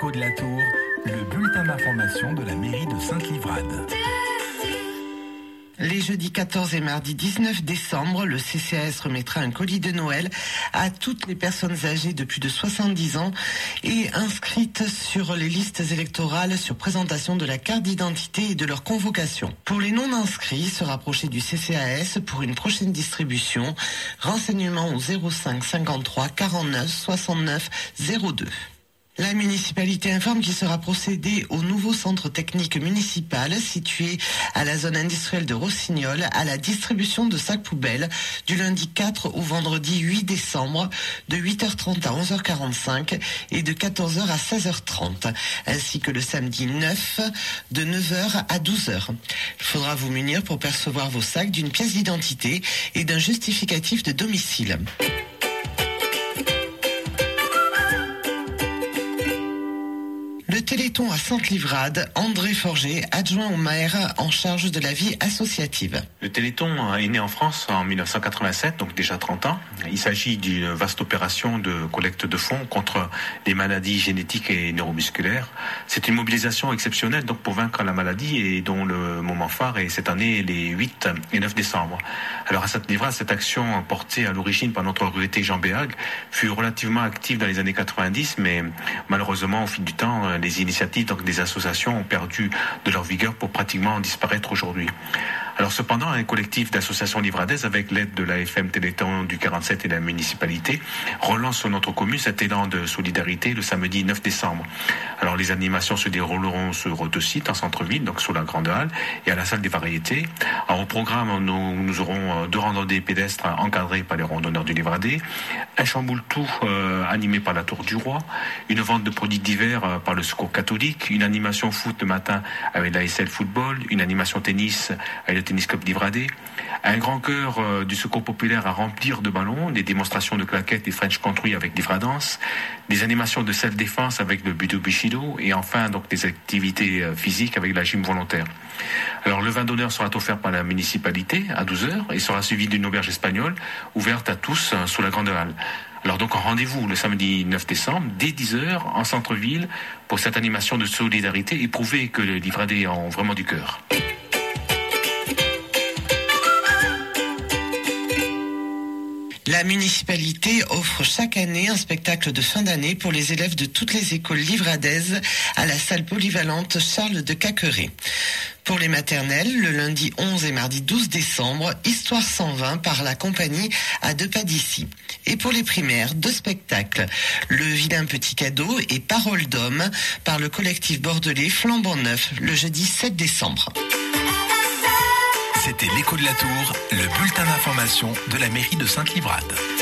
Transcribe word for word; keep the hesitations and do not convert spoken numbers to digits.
l'écho de la Tour, le bulletin d'information de la mairie de Sainte-Livrade. Les jeudis quatorze et mardi dix-neuf décembre, le C C A S remettra un colis de Noël à toutes les personnes âgées de plus de soixante-dix ans et inscrites sur les listes électorales sur présentation de la carte d'identité et de leur convocation. Pour les non-inscrits, se rapprocher du C C A S pour une prochaine distribution. Renseignements au zéro cinq cinquante-trois quarante-neuf soixante-neuf zéro deux. La municipalité informe qu'il sera procédé au nouveau centre technique municipal situé à la zone industrielle de Rossignol à la distribution de sacs poubelles du lundi quatre au vendredi huit décembre de huit heures trente à onze heures quarante-cinq et de quatorze heures à seize heures trente, ainsi que le samedi neuf de neuf heures à douze heures. Il faudra vous munir pour percevoir vos sacs d'une pièce d'identité et d'un justificatif de domicile. Le Téléthon à Sainte-Livrade, André Forger, adjoint au maire en charge de la vie associative. Le Téléthon est né en France en dix-neuf cent quatre-vingt-sept, donc déjà trente ans. Il s'agit d'une vaste opération de collecte de fonds contre les maladies génétiques et neuromusculaires. C'est une mobilisation exceptionnelle donc pour vaincre la maladie et dont le moment phare est cette année les huit et neuf décembre. Alors à Sainte-Livrade, cette action portée à l'origine par notre regretté Jean Béag fut relativement active dans les années quatre-vingt-dix, mais malheureusement au fil du temps, les initiatives donc des associations ont perdu de leur vigueur pour pratiquement disparaître aujourd'hui. Alors cependant, un collectif d'associations livradaises avec l'aide de l'A F M Téléthon du quarante-sept et de la municipalité relance sur notre commune cet élan de solidarité le samedi neuf décembre. Alors les animations se dérouleront sur deux sites en centre-ville, donc sur la Grande Halle et à la salle des variétés. Alors au programme, nous, nous aurons deux randonnées pédestres encadrées par les randonneurs du Livradet, un chamboule-tout euh, animé par la Tour du Roi, une vente de produits divers euh, par le Secours catholique, une animation foot le matin avec l'A S L Football, une animation tennis avec le Tennis Club Livradet, un grand chœur euh, du Secours populaire à remplir de ballons, des démonstrations de claquettes et French Country avec Livradance, des animations de self-défense avec le Budo Bushido et enfin donc des activités euh, physiques avec la gym volontaire. Alors le vin d'honneur sera offert par la municipalité à douze heures et sera suivi d'une auberge espagnole ouverte à tous euh, sous la Grande Halle. Alors donc rendez-vous le samedi neuf décembre dès dix heures en centre-ville pour cette animation de solidarité et prouver que les Livradais ont vraiment du cœur. La municipalité offre chaque année un spectacle de fin d'année pour les élèves de toutes les écoles livradaises à la salle polyvalente Charles de Cacqueret. Pour les maternelles, le lundi onze et mardi douze décembre, Histoire cent vingt par la compagnie à deux pas d'ici. Et pour les primaires, deux spectacles, Le vilain petit cadeau et Parole d'homme par le collectif bordelais Flambant Neuf, le jeudi sept décembre. C'était l'écho de la Tour, le bulletin d'information de la mairie de Sainte-Livrade.